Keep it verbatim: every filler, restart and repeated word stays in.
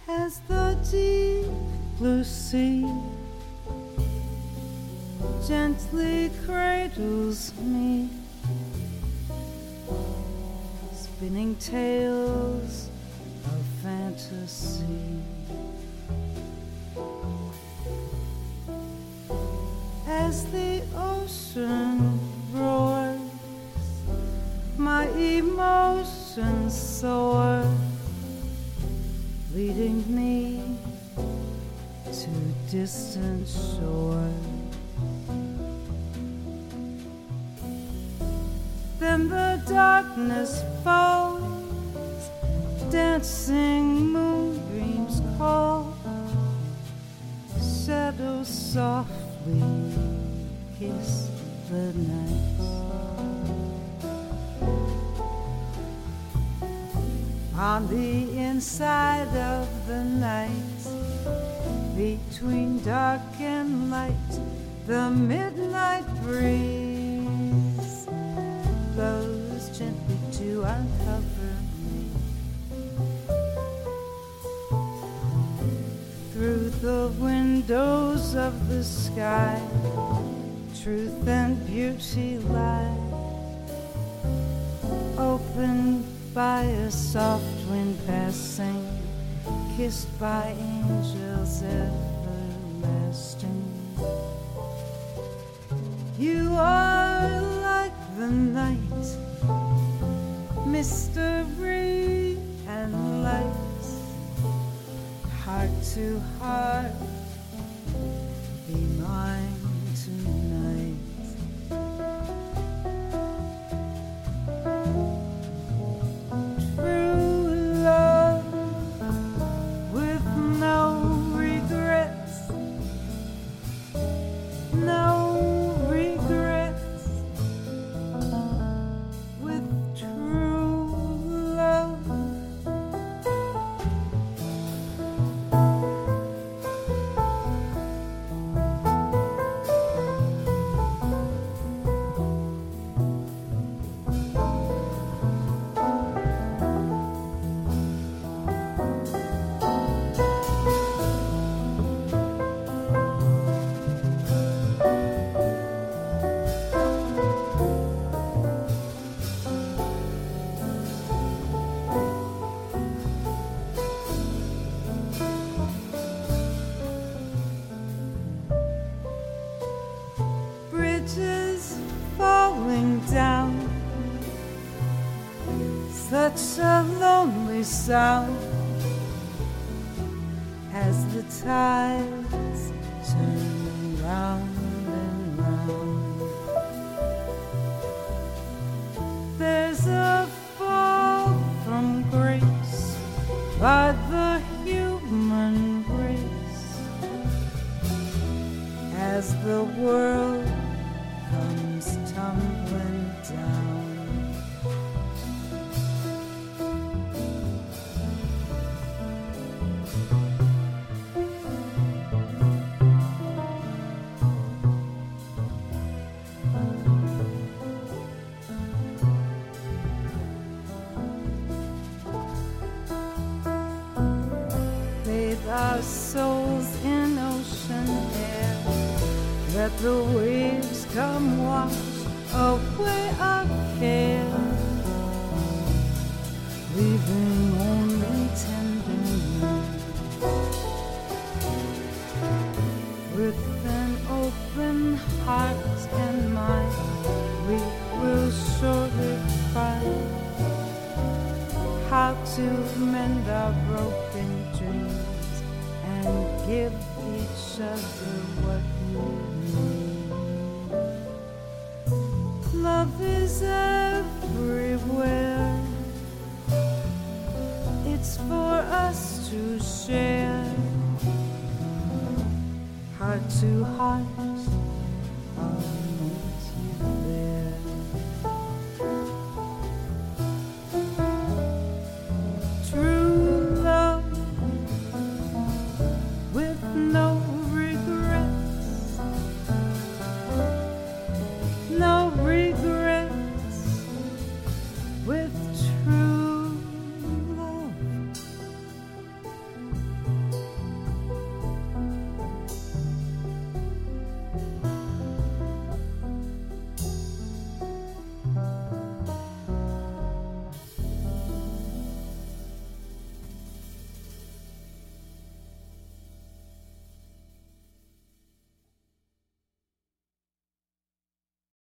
as the deep blue sea gently cradles me, spinning tales of fantasy. As the ocean roars, my emotions soar, leading me to distant shore. Then the darkness falls, dancing moonbeams call, shadows softly kiss the night. On the inside of the night, between dark and light, the midnight breeze blows gently to uncover me. Through the windows of the sky, truth and beauty lie, opened by a soft wind passing, kissed by angels everlasting. You are like the night, mystery and light, heart to heart, be mine tonight. Bridges falling down, such a lonely sound, as the tides turn round and round. There's a fall from grace by the human race, as the world comes tumbling down. Bathe our souls in ocean air, let the waves come wash away our care, leaving only tenderness. With an open heart and mind, we will surely find how to mend our broken dreams and give each other what we need. Love is everywhere, it's for us to share, heart to heart,